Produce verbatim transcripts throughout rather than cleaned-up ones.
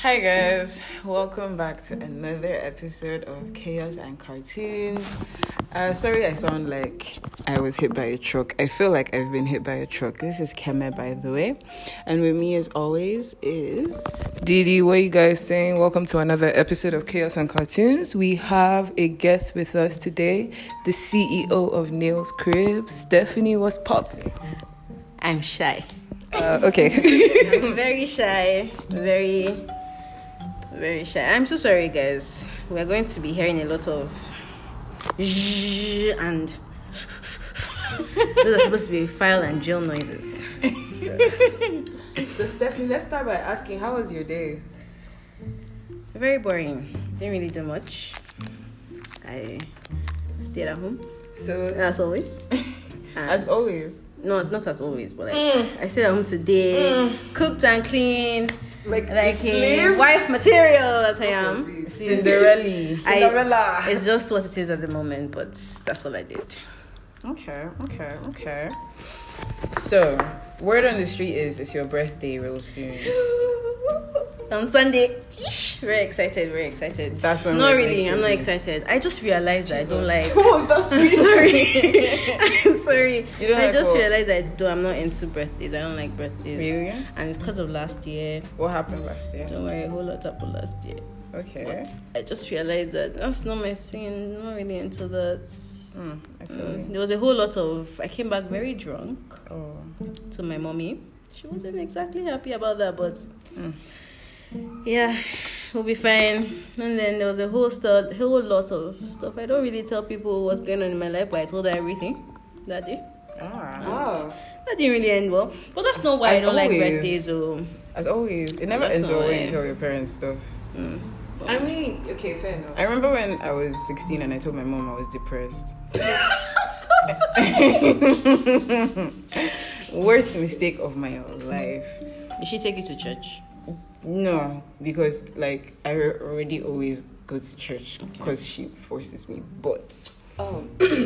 Hi guys, welcome back to another episode of Chaos and Cartoons. Uh, sorry I sound like I was hit by a truck. I feel like I've been hit by a truck. This is Keme, by the way. And with me as always is... Didi, what are you guys saying? Welcome to another episode of Chaos and Cartoons. We have a guest with us today, the C E O of Nails Crib, Stephanie. What's popping? I'm shy. Uh, okay. I'm very shy. Very... Very shy. I'm so sorry, guys. We're going to be hearing a lot of and those are supposed to be file and jail noises. So. so, Stephanie, let's start by asking, how was your day? Very boring. Didn't really do much. I stayed at home. So, as always. As always. No, not as always, but like mm. I stayed at home today, mm. cooked and cleaned. Like, like a wife material that I am. Cinderella. Cinderella. I, it's just what it is at the moment, but that's what I did. Okay, okay, okay. So, word on the street is it's your birthday real soon. On Sunday. Very excited, very excited. That's when Not we're really, I'm not excited. I just realized that I don't like... What was that sweet? I'm sorry. I'm sorry. You don't I like just what? realized I do, I'm not into birthdays. I don't like birthdays. Really? And it's because of last year. What happened last year? Don't worry, a whole lot happened last year. Okay. But I just realized that that's not my scene. I'm not really into that. Mm, I feel mm. There was a whole lot of... I came back very drunk oh. to my mommy. She wasn't exactly happy about that, but... Mm. Yeah, we'll be fine. And then there was a whole st- whole lot of stuff. I don't really tell people what's going on in my life, but I told her everything that day. Ah. Oh. That didn't really end well. But that's not why As I don't always. like birthdays. Or... As always, it never That's ends well not when why. you tell your parents stuff. Mm. I mean, okay, fair enough. I remember when I was sixteen and I told my mom I was depressed. I'm so sorry. Worst mistake of my life. Did she take you to church? No, because like I already always go to church because she forces me. But Oh.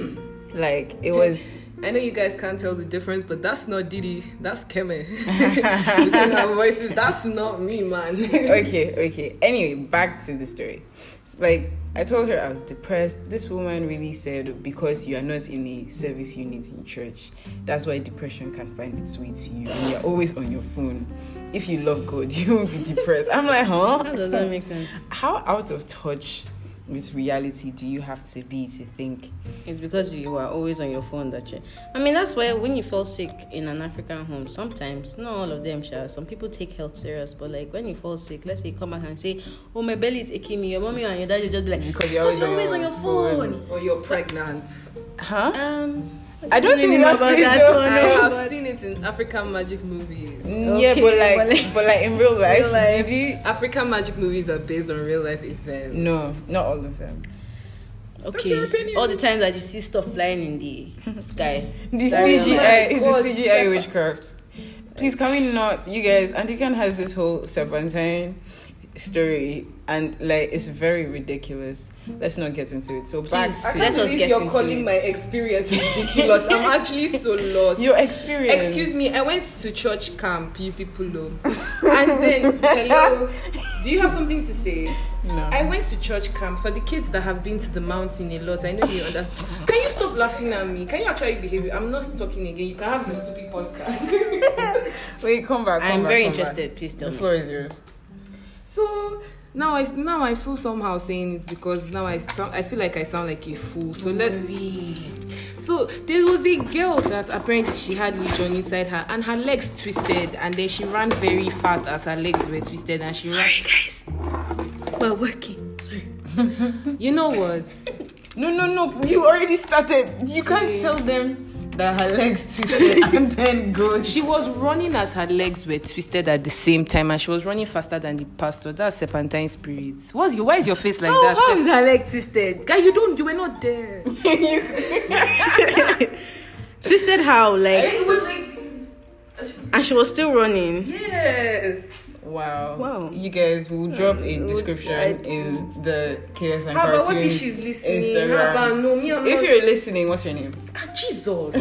like it was. I know you guys can't tell the difference, but that's not Didi. That's Keme. Between our voices, that's not me, man. okay, okay. Anyway, back to the story. Like, I told her I was depressed. This woman really said, because you are not in a service unit in church, that's why depression can find its way to you. And you're always on your phone. If you love God, you won't be depressed. I'm like, huh? How does that make sense? How out of touch with reality do you have to be to think? It's because you are always on your phone that you... I mean, that's why when you fall sick in an African home, sometimes, not all of them, sure, some people take health serious, but like when you fall sick, let's say you come back and say, oh, my belly is aching me, your mommy and your dad, you just be like, because you're always, always, on, your on your phone. phone. Or you're pregnant. Huh? Um... I don't think that's about it, that though. one. I no, have but... seen it in African magic movies. Yeah, Okay, but like, but like- but like in real life, Real life. did you? African magic movies are based on real life events. No, not all of them. Okay, your opinion. all the times that you see stuff flying in the sky. The Sorry, C G I, I'm the like, C G I witchcraft. Please, can we not, you guys? Antikan has this whole serpentine story, and like it's very ridiculous. Let's not get into it. So back Please, I to can't Let us believe get you're into calling it. my experience ridiculous. I'm actually so lost. your experience. Excuse me, I went to church camp, you people know. And then, hello, do you have something to say? No. I went to church camp for the kids that have been to the mountain a lot. I know you understand. Can you stop laughing at me? Can you actually behave? I'm not talking again. You can have your stupid podcast. Wait, come back. Come I'm back, very come back. interested. Please tell The me. floor is yours. So now I now I feel somehow saying it because now I sound, I feel like I sound like a fool. So let me. So there was a girl that apparently she had legion inside her and her legs twisted, and then she ran very fast as her legs were twisted, and she Sorry, ran. guys. We're working. Sorry. You know what? No, no, no. You already started. You can't See. tell them that her legs twisted and then go. She was running as her legs were twisted at the same time, and she was running faster than the pastor. That's serpentine spirits. What's your? Why is your face like How, that? how Steph? is her leg twisted? Guy, you don't. You were not there. Twisted how? Like, It was like and she was still running. yes. Wow. Wow. You guys will drop a Mm, description I in the Chaos and How about what if Cartoons she's listening? Instagram. How about no me? I'm If not... you're listening, what's your name? Ah, Jesus.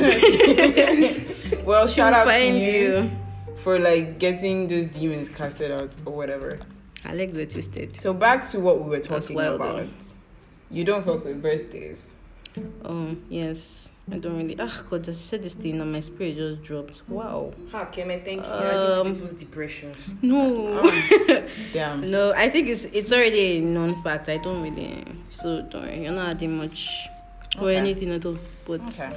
Well, shout out to Find you, you. for like getting those demons casted out or whatever. Our legs were twisted. So back to what we were talking wild, about. though. You don't fuck with birthdays. Oh, yes. I don't really. Ah, God, I said this thing and my spirit just dropped. Wow. Ha, Keme, thank you. Um, You're adding to people's depression. No. Damn. No, I think it's it's already a known fact. I don't really. So don't worry. You're not adding much or Okay. anything at all. But Okay.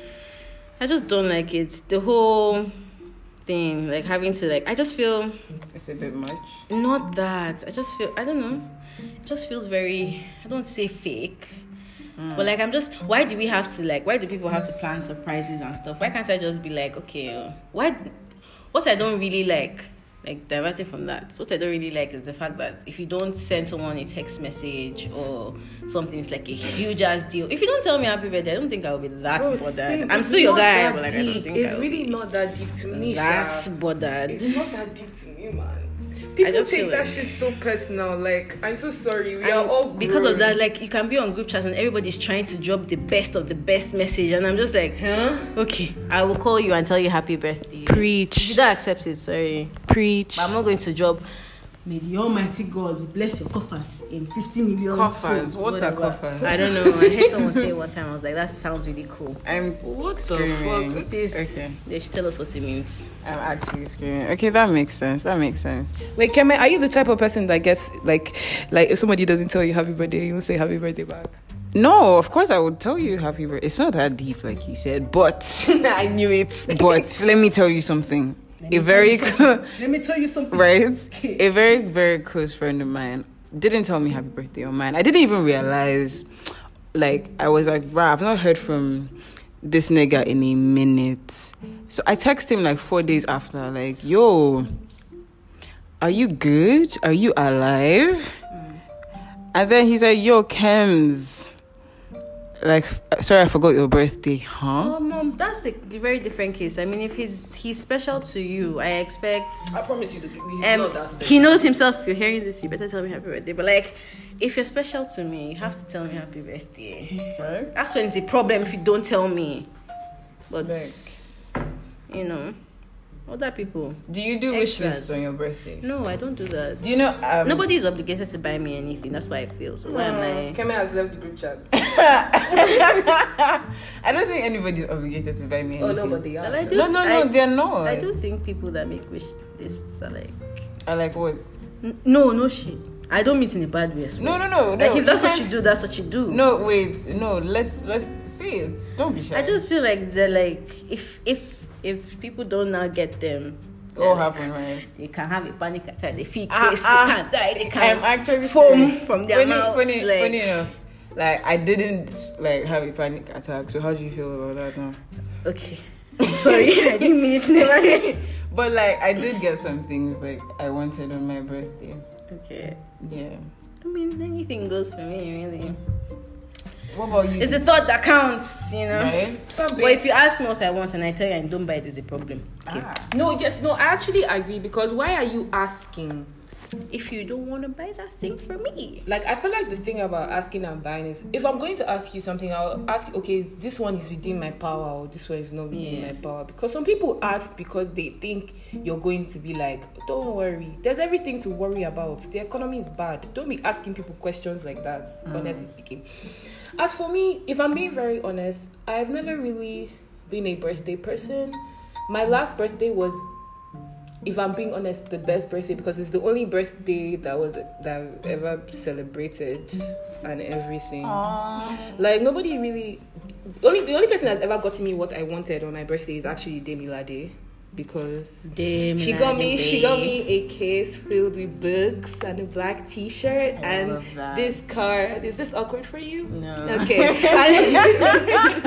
I just don't like it. The whole thing, like having to like. I just feel It's a bit much. not that. I just feel. I don't know. It just feels very. I don't say fake. But like I'm just, why do we have to like, why do people have to plan surprises and stuff? Why can't I just be like, okay, uh, why, what I don't really like, like diverting from that, what I don't really like is the fact that if you don't send someone a text message or something, it's like a huge ass deal. If you don't tell me happy birthday, I don't think I'll be that Bro, bothered. same. I'm It's still your not guy, that but like I don't deep. think It's I'll really be not that deep to me, that's Sha. bothered. It's not that deep to me, man. People just take feel that like- shit so personal. Like, I'm so sorry. We And are all because of grown. that, like you can be on group chats and everybody's trying to drop the best of the best message, and I'm just like, Huh? okay, I will call you and tell you happy birthday. If Preach. you don't accept it, sorry. Preach. But I'm not going to drop. May the Almighty God bless your coffers in fifty million. Coffers? folds, What are whatever. coffers? I don't know. I heard someone say it one time. I was like, that sounds really cool. I'm What the screaming. fuck? Please, Okay. they should tell us what it means. I'm actually screaming. Okay, that makes sense. That makes sense. Wait, Keme, are you the type of person that gets like, like if somebody doesn't tell you happy birthday, you'll say happy birthday back? No, of course I would tell you happy birthday. It's not that deep, like he said, but I knew it. but let me tell you something. A very Let me tell you something. right, a very very close friend of mine didn't tell me happy birthday on mine. I didn't even realize. Like I was like, "Rah, I've not heard from this nigga in a minute." So I text him like four days after, like, "Yo, are you good? Are you alive?" And then he's like, "Yo, Kems, like, sorry, I forgot your birthday, huh?" Oh, mom, that's a very different case. I mean, if he's he's special to you, I expect. I promise you, the, he's Um, not that special. he knows himself. If you're hearing this, you better tell me happy birthday. But like, if you're special to me, you have to tell me happy birthday. Right? That's when it's a problem if you don't tell me. But Like, you know, other people. do you do wish Extras. lists on your birthday? No, I don't do that. Do you know? Um, Nobody is obligated to buy me anything. That's why I feel. So why am I? Keme has left group chats. I don't think anybody's obligated to buy me anything. Oh no, but they are. Well, I do- No, no, no, I- they're not. I do think people that make wish lists are like. I like what? N- No, no shit. I don't mean it in a bad way. I swear. No, no, no, Like no. if that's you what you can't- do, that's what you do. No, wait, no. Let's let's say it. Don't be shy. I just feel like they're like if if if people don't now get them, all they're like, happen, right? they can have a panic attack. They feel Ah, crazy. ah. They can't die. They can't. I'm actually foam scared. from their funny, mouths. Funny, like, funny enough. Like I didn't like have a panic attack. So how do you feel about that now? okay. I'm sorry, I didn't mean it. Never. But like I did get some things like I wanted on my birthday. Okay. Yeah. I mean, anything goes for me, really. What about you? It's the thought that counts, you know. right? But if you ask me what I want and I tell you I don't buy it, it's a problem. Okay. Ah. No, yes, no, I actually agree because why are you asking? If you don't want to buy that thing for me, Like, I feel like the thing about asking and buying is if I'm going to ask you something, I'll ask you, okay, this one is within my power or this one is not within Yeah. my power. Because some people ask because they think you're going to be like, don't worry, there's everything to worry about. The economy is bad. Don't be asking people questions like that, honestly speaking. As for me, if I'm being very honest, I've never really been a birthday person. My last birthday was, if I'm being honest, the best birthday because it's the only birthday that was that I've ever celebrated and everything. Like nobody really, only the only person that's ever gotten me what I wanted on my birthday is actually Demi Lade. Because Damn, she got me she got me a case filled with books and a black t-shirt I and love that. this card. Is this awkward for you? No. Okay. and,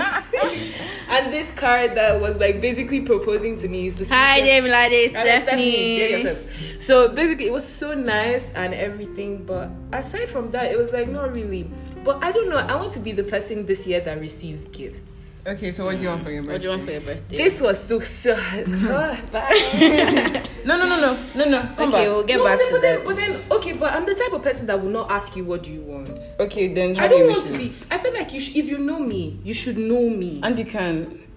and this card that was like basically proposing to me is the Hi, sweetest- Dame Lady, Alright, Stephanie. get yourself. So basically, it was so nice and everything, but aside from that, it was like not really. But I don't know. I want to be the person this year that receives gifts. Okay, so what do you want for your What do birthday? you want for your birthday? This was so so. Oh, bye. No, no, no, no, no, no. Come Okay, back. we'll get No, back but to then, that. but then, okay, but I'm the type of person that will not ask you what do you want. Okay, then I how do don't you want wish to be. list? I feel like you. Sh- if you know me, you should know me. Andy can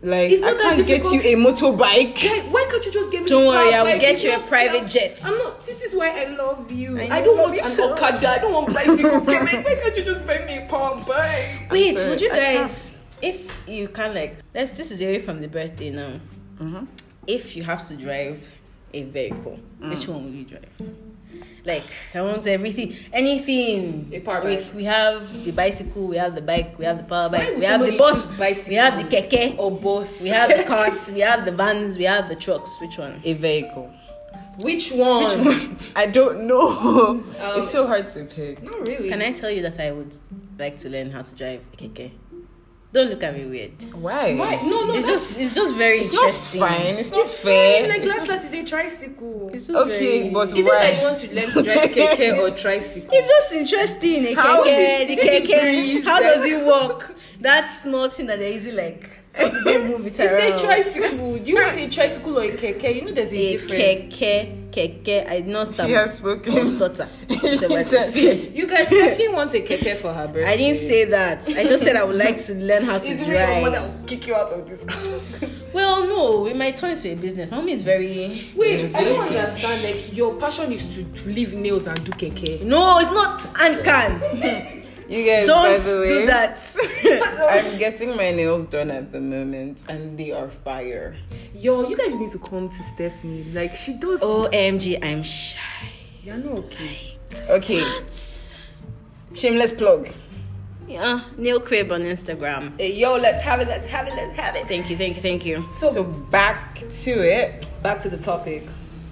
Like, It's I not that can't get difficult. you a motorbike. Like, why can't you just get me Don't a worry, car I will bike? get It's you a not private fair. jet. I'm not. This is why I love you. I I, know, don't love want you an so. Okada. I don't want bicycle. Okay, like, why can't you just buy me a power bike? Wait, sorry, would you I can't. guys, if you can like, let's. This is away from the birthday now. Mm-hmm. If you have to drive a vehicle, Mm. which one will you drive? Like, I want everything, anything. A power we, bike. we have the bicycle, we have the bike, we have the power Why bike, would we have the somebody bus, choose bicycle we have the keke, or bus. we have the cars, we have the vans, we have the trucks. Which one? A vehicle. Which one? Which one? I don't know. Um, It's so hard to pick. Not really. Can I tell you that I would like to learn how to drive a keke? Don't look at me weird. Why? Why? No, no. It's that's- just, it's just very It's not interesting. fine. It's not It's fair. fine. Like It's last class is a tricycle. It's just Okay, very- but Is it why? that you want to learn to drive keke or tricycle? It's just interesting. A How keke, is- the is it the keke. breeze How that- does it work? That small thing that they easy like. How do they move it around? It's a tricycle. Do you want a tricycle or a keke? You know there's a, A difference. keke, keke. I did not stop. She has spoken. Don't stutter. She Whatever to said- say. You guys definitely want a keke for her birthday. I didn't say that. I just said I would like to learn how to It's the way your mother drive. will kick you out of this. Well, no, we might turn into a business. Mommy is very. Wait, I don't Innovative. understand. Like your passion is to leave nails and do keke. No, it's not. And can. You guys, Don't by the way, do that. I'm getting my nails done at the moment, and they are fire. Yo, you guys need to come to Stephanie. Like she does. O M G, I'm shy. You're not okay. Okay, shameless plug. Yeah, Neil Crib on Instagram. Hey, yo, let's have it. Let's have it. Let's have it. Thank you, thank you, thank you. So, So back to it. back to the topic.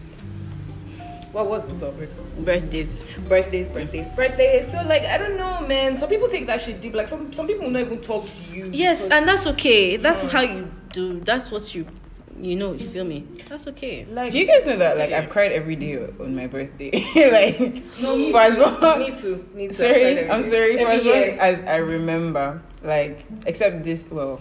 What was the topic? Birthdays. Birthdays, birthdays, birthdays. So like I don't know, man. Some people take that shit deep. Like some some people will not even talk to you. Yes, because- and that's okay. That's how you do. That's what you, you know. You feel me? That's okay. like Do you guys know that like I've cried every day on my birthday? Like no, me for as too. long- me too. Me too. I've cried Sorry, every I'm day. sorry. For Every as long year. as I remember, like except this. Well,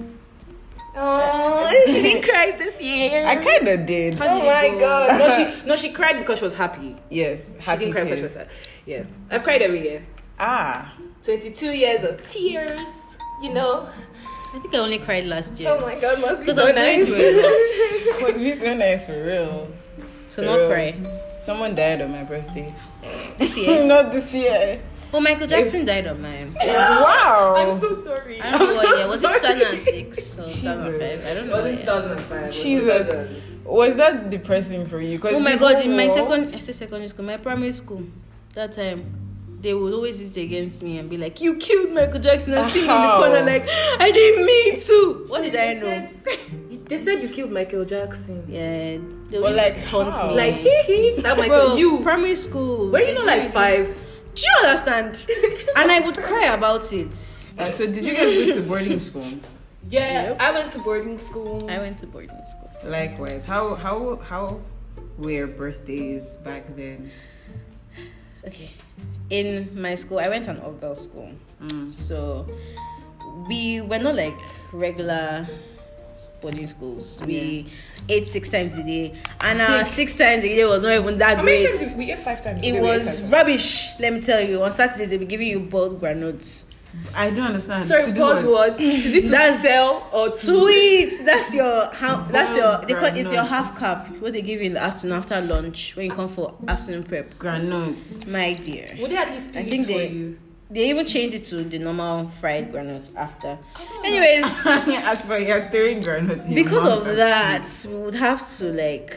Oh, she didn't cry this year. I kind of did. Oh my god. No, she no, she cried because she was happy. Yes, She happy didn't cry because she was tears. sad. Yeah. I've cried every year. Ah, twenty-two years of tears, you know. I think I only cried last year. Oh my god, must be Because so I was going nice. through a lot. must be so nice for real. So For not real. cry. Someone died on my birthday. This year. Not this year. Oh, Michael Jackson died on mine. Wow. I'm so sorry. I don't know I'm what so year. Was it sorry. two thousand six or two thousand five? I don't It know. wasn't what two year. thousand five. It was Jesus. two thousands. Was that depressing for you? 'Cause Oh my the god, whole in my world- second, I say secondary school, my primary school, that time, they would always use it against me and be like, "You killed Michael Jackson," and see me in the How? corner like, "I didn't mean to." What did I They know? said- They said you killed Michael Jackson. Yeah, they But would like, like taunt how? me. Like hee hee. That might bro, be you. primary school. Were you they not do like it- five? Do you understand? And I would cry about it. Uh, so did you guys go to boarding school? Yeah, Yep. I went to boarding school. I went to boarding school. Likewise. How how how were birthdays back then? Okay, in my school, I went to an all-girls school, Mm. so we were not like regular boarding schools. We ate six times a day, and uh, Six. six times a day was not even that How many great. times did we ate five times? It We ate was five times. rubbish. Let me tell you. On Saturdays, they'll be giving you boiled granules. I don't understand. Sorry, To do pause. what? What is it to That's- sell or to? Sweet. That's your how. That's your. Boiled They call it's your granules. half cup. What they give you in the afternoon after lunch when you come for afternoon prep. Granules. My dear. Would they at least I split think it they- for you? They even changed it to the normal fried granules after. Anyways, As for your throwing granules, in your because mouth of and that, we would have to like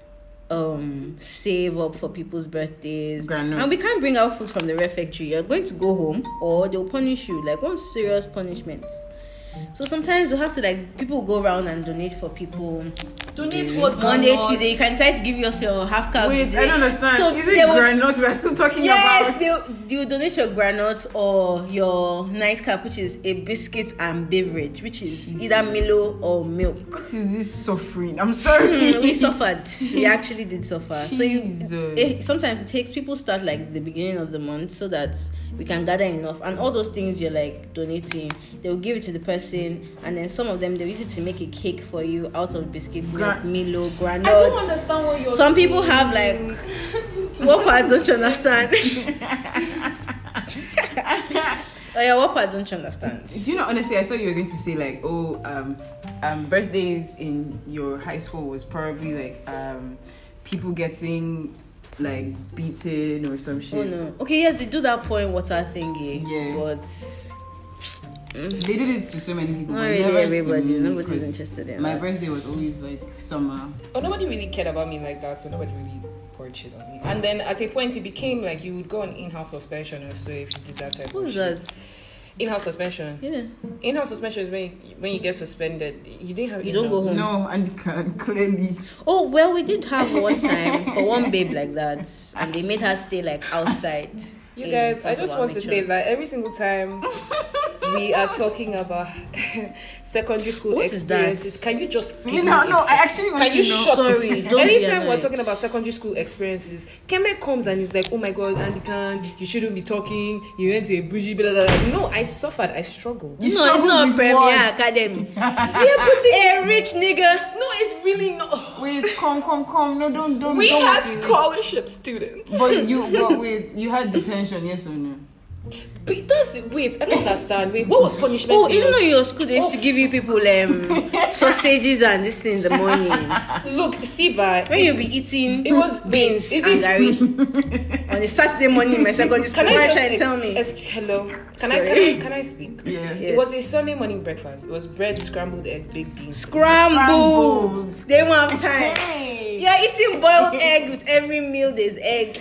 um save up for people's birthdays. Granules. And we can't bring out food from the refectory. You're going to go home or they'll punish you. Like one serious punishment. So sometimes we have to like people go around and donate for people. Donate what? Monday, granules? Tuesday, you can decide to give us your half cup. Wait, today. I don't understand. So Is they it will- granules we're still talking Yes, about? they you donate your granules or your nightcap, which is a biscuit and beverage, which is either Milo or milk. What is this suffering? I'm sorry. Mm, we suffered. We actually did suffer. So you, Jesus. it, sometimes it takes people start like the beginning of the month so that we can gather enough, and all those things you're like donating, they will give it to the person, and then some of them they'll use it to make a cake for you out of biscuit, milk, Gra- Milo, I don't granules. understand what you're. Some people saying. have like what part don't you understand? Oh yeah, what part don't you understand? Do you know, honestly, I thought you were going to say like, oh, um, um, birthdays in your high school was probably like um, people getting like beaten or some shit. Oh no. Okay, yes, they do that pouring water thingy. Yeah. But they did it to so many people. not but really never to everybody. me, Nobody's because interested in my that. birthday was always like summer. Oh, nobody really cared about me like that, so nobody really poured shit on me. And then at a point, it became like you would go on in-house suspension or so if you did that type Who's of that? shit. In-house suspension. Yeah. In-house suspension is when you, when you get suspended. You didn't have You don't go in-house. home. No, and can clearly. Oh well, we did have one time for one babe like that, and they made her stay like outside. You in guys, I front just of our want to matron. say that every single time we are talking about secondary school What is that? experiences, can you just give You me know, a no, I sec- actually want can to you know. shut Sorry, the f- don't be anytime we're annoyed. talking about secondary school experiences, Keme comes and is like, oh my god, Andikan, you shouldn't be talking, you went to a bougie, blah, blah, blah. No, I suffered, I struggled. You No, it's struggle not a with Premier what? Academy. Yeah, but the, Hey, rich nigga. no, it's really not. Wait, come, come, come. No, don't, don't. We don't had worry. scholarship students. But you, but wait, you had detention, yes or no? But that's, wait, I don't understand. Wait, what was punishment? Oh, in isn't yours? it your school they used to give you people um sausages and this thing in the morning Look, see, but when you be eating it was beans is and this- gari on a Saturday morning in my secondary school? Can Why I are you just trying to tell ex- me? ex- hello? Can I, Sorry. can I can I speak? Yeah. Yes. It was a Sunday morning breakfast. It was bread, scrambled eggs, baked beans. Scrambled. Scrambled. They won't have time. Hey. You're eating boiled egg with every meal. There's egg.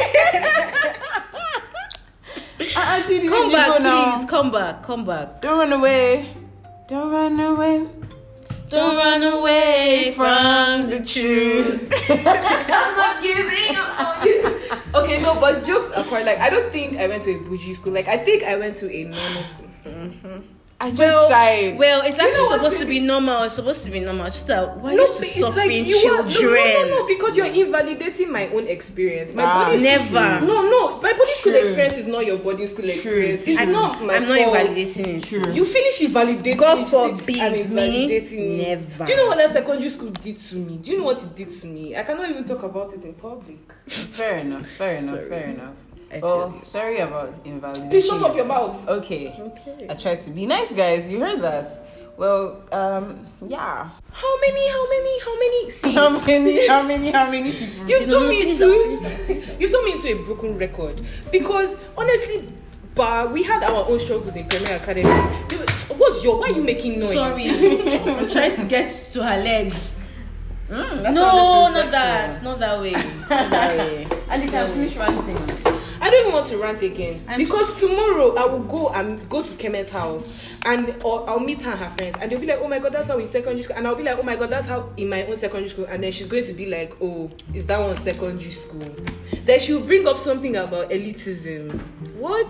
Uh, did you Come you back, go now? please. Come back. Come back. Don't run away. Don't run away. Don't run away from the truth. I'm not giving up on you. Okay, no, but jokes apart, like I don't think I went to a bougie school. Like I think I went to a normal school. I just Well, sighed. well, it's You know actually what's supposed to crazy? be normal. It's supposed to be normal. It's just that why No, used to it's like suffering you are children? no, no, no, no, because you're invalidating my own experience. My Ah, boarding never. School, no, no, my boarding school True. experience is not your boarding school experience. It's I'm- not my I'm not fault. invalidating it. True. You finish invalidating God it, forbid I'm me. invalidating it. Never. Do you know what that secondary school did to me? Do you know what it did to me? I cannot even talk about it in public. Fair enough. Fair enough. Sorry. Fair enough. I Oh, feel you. sorry about invalidating. Please shut up your mouth. Okay. Okay. I tried to be nice, guys. You heard that. Well, um, yeah. How many? How many? How many? See, How many? How many? How many people? you've No, turned no, me finish into you've turned me into a broken record because honestly, but we had our own struggles in Premier Academy. You- What's your? Why are you making noise? Sorry, I'm trying to get to her legs. Mm, that's No, how this not is that. sexual. Not that way. Not that way. And you can finish ranting. I don't even want to rant again I'm because tomorrow I will go and go to Kemen's house and or I'll meet her and her friends and they'll be like, oh my god, that's how in secondary school, and I'll be like, oh my god, that's how in my own secondary school, and then she's going to be like, oh, is that one secondary school? Then she'll bring up something about elitism. What?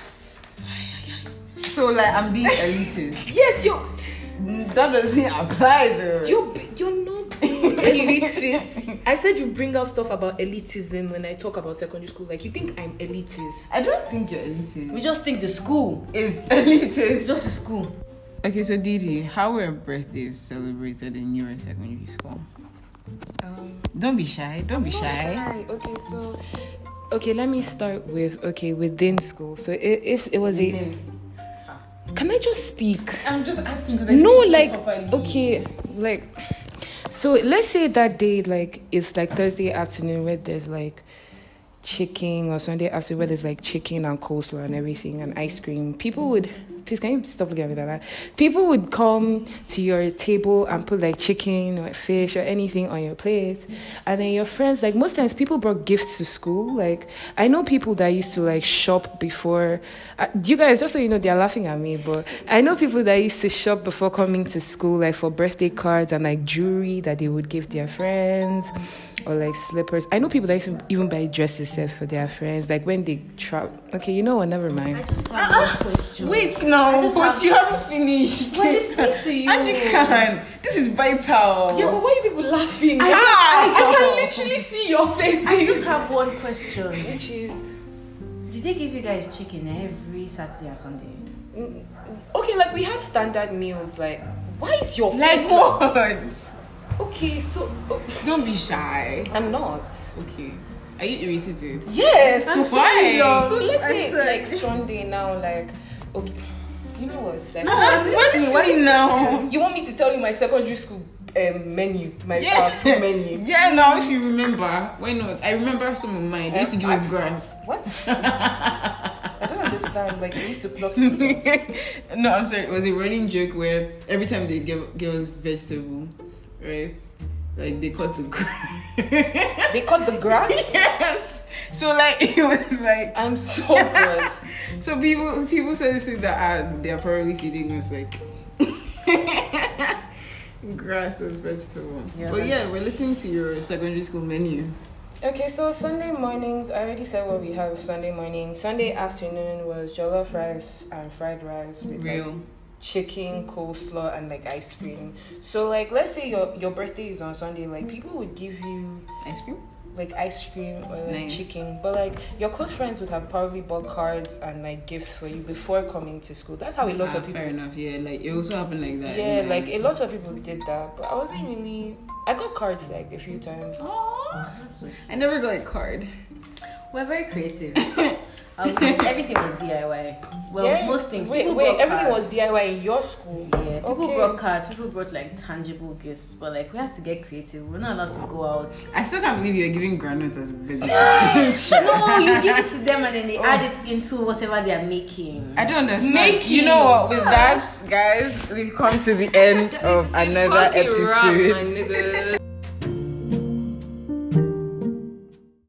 So like I'm being elitist. Yes, you're That doesn't apply though. you're you're not elitist. I said you bring out stuff about elitism when I talk about secondary school. Like you think I'm elitist. I don't think you're elitist. We just think the school is is elitist. just a school. Okay, so Didi, how were birthdays celebrated in your secondary school? Um, Don't be shy. Don't be Not shy. shy. Okay, so okay, let me start with okay within school. So if, if it was a, can I just speak? I'm just asking because No, like okay, like so let's say that day like it's like Thursday afternoon where there's like chicken, or Sunday afternoon where there's like chicken and coleslaw and everything and ice cream. People would please can you stop looking at me like that? People would come to your table and put like chicken or fish or anything on your plate, and then your friends, like most times people brought gifts to school. Like I know people that used to like shop before. Uh, you guys, just so you know, they're laughing at me, but I know people that used to shop before coming to school, like for birthday cards and like jewelry that they would give their friends, or like slippers. I know people that used to even buy dresses set for their friends, like when they travel. Okay, you know what? Never mind. I just have one question. Wait, no, just but have- you haven't finished. What is this to you? Andy can. This is vital. Yeah, but why are you people laughing? I- I, I- I can literally see your faces. I just have one question. Which is Did they give you guys chicken every Saturday and Sunday? mm, okay, like we had standard meals. Like, why is your Like face? what? Okay, so oh, Don't be shy. I'm not. Okay. Are you irritated? Yes. I'm Why? So let's I'm say sorry. like Sunday now, like okay. You know what? Like, No, I'm listening. What is now? you want me to tell you my secondary school um, menu, my Yeah. uh, food menu? Yeah, now if you remember, why not? I remember some of mine. They used to give us grass. What? I don't understand. Like they used to pluck it. No, I'm sorry. It was a running joke where every time they give, give us vegetable, right? Like they cut the grass. They cut the grass? Yes. So like it was like I'm so good. So people people said this thing that uh, they're probably feeding us like grass as vegetable. Yeah, but yeah, we're listening to your secondary school menu. Okay, so Sunday mornings, I already said what we have Sunday morning. Sunday afternoon was jollof rice and fried rice with Real. like, chicken, coleslaw, and like ice cream. So like, let's say your your birthday is on Sunday, like people would give you Ice cream? like ice cream or like Nice. chicken, but like your close friends would have probably bought cards and like gifts for you before coming to school. That's how a lot Ah, of people. fair enough. Yeah, like it also happened like that. Yeah, in like my- a lot of people did that, but I wasn't really. I got cards like a few times. Aw. I never got a card. We're very creative. Um, everything was D I Y. Well, Yeah. most things. Wait, People wait, brought everything cards. was D I Y in your school. Yeah, people Okay. brought cards. People brought like tangible gifts, but like we had to get creative. We're not allowed to go out. I still can't believe you're giving granite as birthday. No, you give it to them and then they add it into whatever they are making. I don't understand. Making. You know what? With that, guys, we've come to the end of another Fucking rap, episode. my nigga.